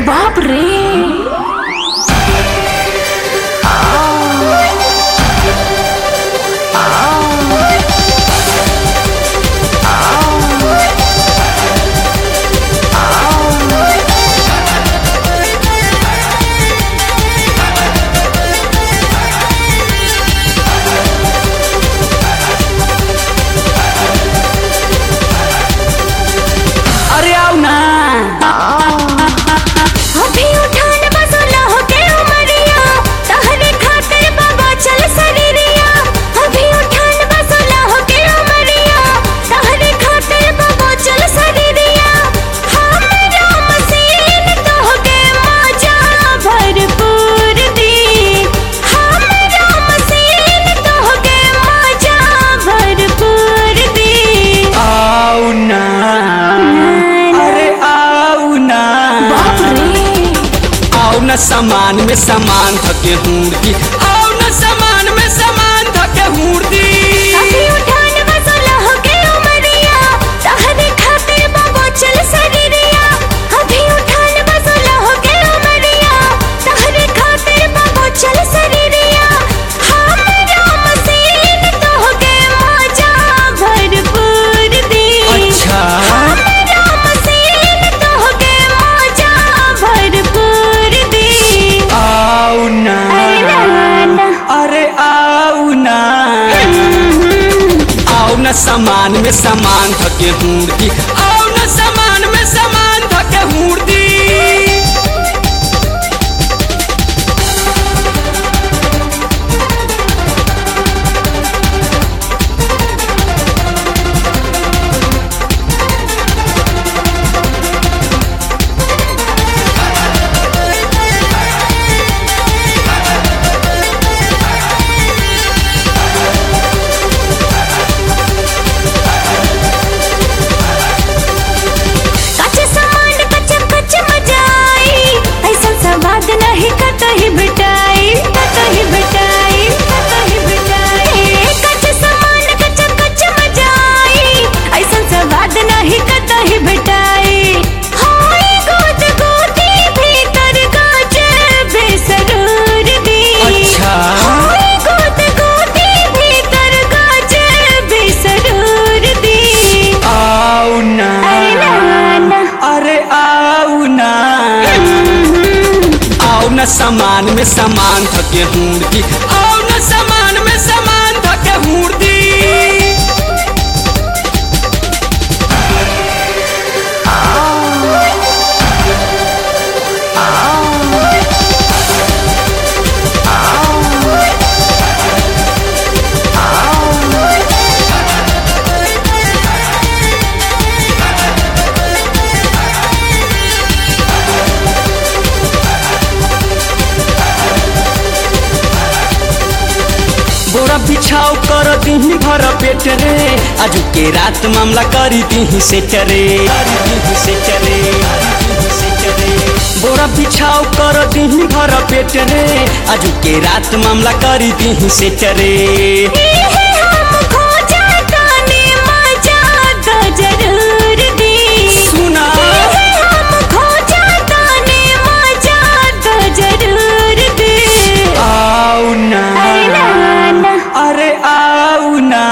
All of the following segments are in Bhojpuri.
बाप रे। अरे आओ ना अभी उठान बसोला होके उमरिया तहरे खातिर बाबा चल शरीरिया। अभी उठान बसोला होके उमरिया तहरे खातिर बाबा चल शरीरिया। हमरा मसीन तो होके मजा भरपूर दी। हमरा मसीन तो होके मजा भरपूर दी। आओ ना बाप रे। आओ न सामान में सामान धके हुर्दी, आओ न सामान में सामान धके हुर्दी। अभी उठान बसोला होके उमरिया तहरे खातिर बाबा चल शरीरिया। अभी उठान बसोला होके उमरिया तहरे खातिर बाबा चल शरीरिया। हमरा मसीन तो होके मजा भरपूर दी। अच्छा हमरा मसीन तो होके मजा भरपूर दी। आओ ना अरे आओ ना आओ न सामान में सामान धके हुर्दी, आओ न सामान में सामान धके हुर्दी। कच्चे सामान कच्चे कच्चे मजा आई। ऐसा स्वाद नहीं कतई बिटाई कतई बिटाई कतई बिटाई। कच्चे सामान कच्चे कच्चे मजा आई। ऐसा स्वाद नहीं कतई बिटाई। हाय गोद गोदी भीतर गाजे बेसरूर दी। अच्छा हाय गोद गोदी भीतर गाजे बेसरूर दी। आओ ना अरे आओ ना आओ न सामान में सामान धके हुर्दी, आओ न सामान में सामान धके हुर्दी। बोरा बिछाओ कर दीही भर पेट रे, आजू के रात मामला करी दीही सेट रे, करी दीही सेट रे, करी दीही सेट रे। बोरा बिछाओ कर दीही भर पेट रे, आजू के रात मामला करी दीही सेट रे। हम खो जातानी मजा तो जरूर दी। सुना हम खो जातानी मजा तो जरूर दी। आओ ना अरे आओ ना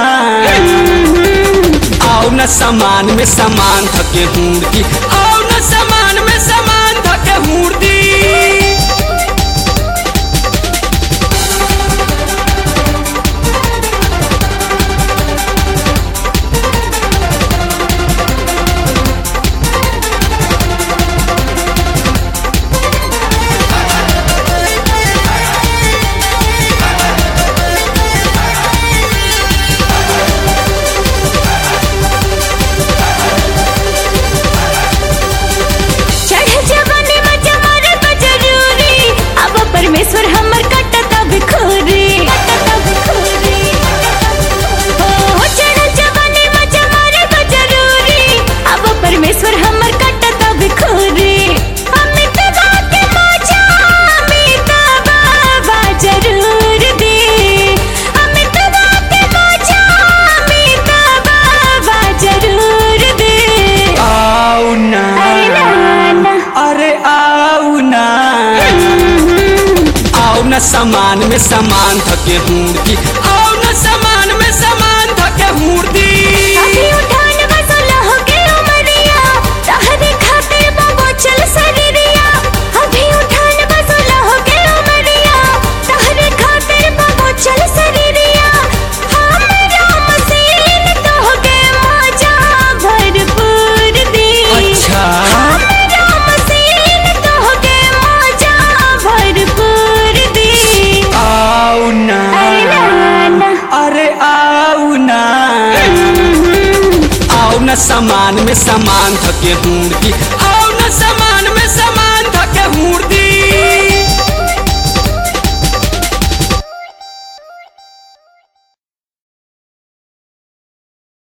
आओ न सामान में सामान धके हुर्दी, आओ न सामान में सामान धके हुर्दी। चढ़ सामान में सामान धके हुड़की आओ न सामान में सामान धके हुड़की अभी उठान बसला हो के उमरिया तहरे खातिर बाबो चल सरिया अभी उठान बसला हो के उमरिया तहरे खातिर बाबो चल सरिया हमरा मसीन तो हो के मजा भरपूर दी अच्छा हमरा मसीन तो हो के मजा भरपूर दी आओ ना अरे आओ ना आओ न सामान में सामान धके हुड़की आओ न सामान में